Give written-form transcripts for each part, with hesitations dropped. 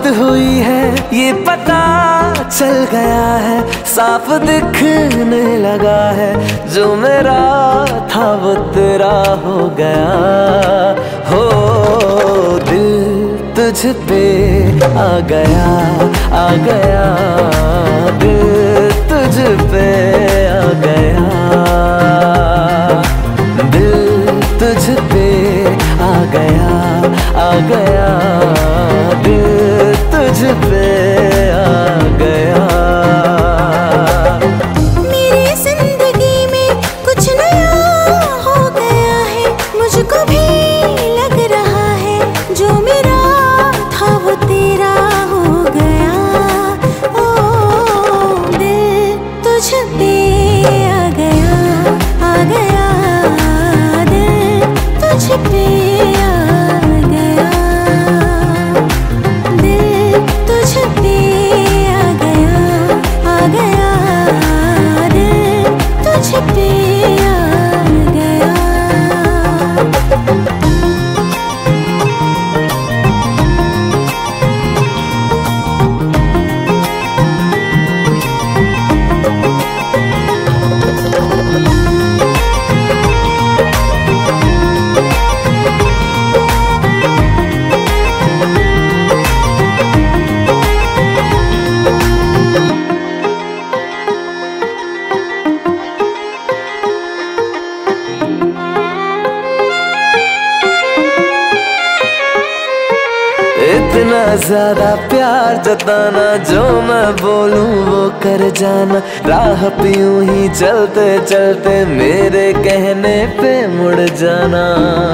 बात हुई है ये पता चल गया है, साफ दिखने लगा है, जो मेरा था वो तेरा हो गया। हो दिल तुझ पे आ गया, आ गया, दिल तुझ पे आ गया, दिल तुझ पे आ गया, आ गया, दिल तुझ पे आ गया। मेरी जिंदगी में कुछ नया हो गया है, मुझको भी लग रहा है, जो मेरा था वो तेरा हो गया। ओ दिल तुझ पे आ गया, आ गया, दिल तुझ पे इतना ज्यादा प्यार जताना, जो मैं बोलूं वो कर जाना, राह पे यूं ही चलते चलते मेरे कहने पे मुड़ जाना।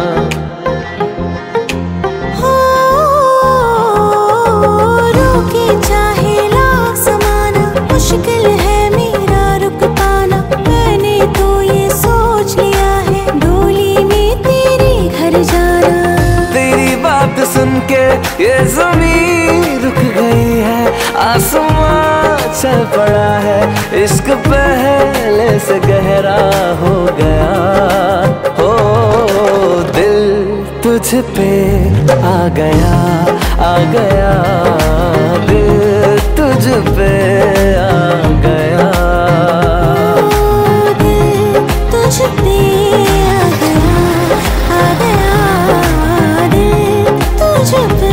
हो रोके चाहे लाख ज़माना, मुश्किल है मेरा रुक पाना, मैंने तो ये सोच लिया है, डोली में तेरे घर जाना। तेरी बात सुन के ये ज़मीन रुक गई है, आसमां चल पड़ा है, इश्क पहले से गहरा हो गया। हो दिल तुझ पे आ गया, आ गया, दिल तुझ पे आ गया, दिल तुझ पे आ गया, आ गया, दिल तुझ पे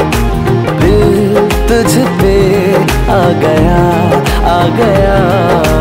तुझ पे आ गया, आ गया।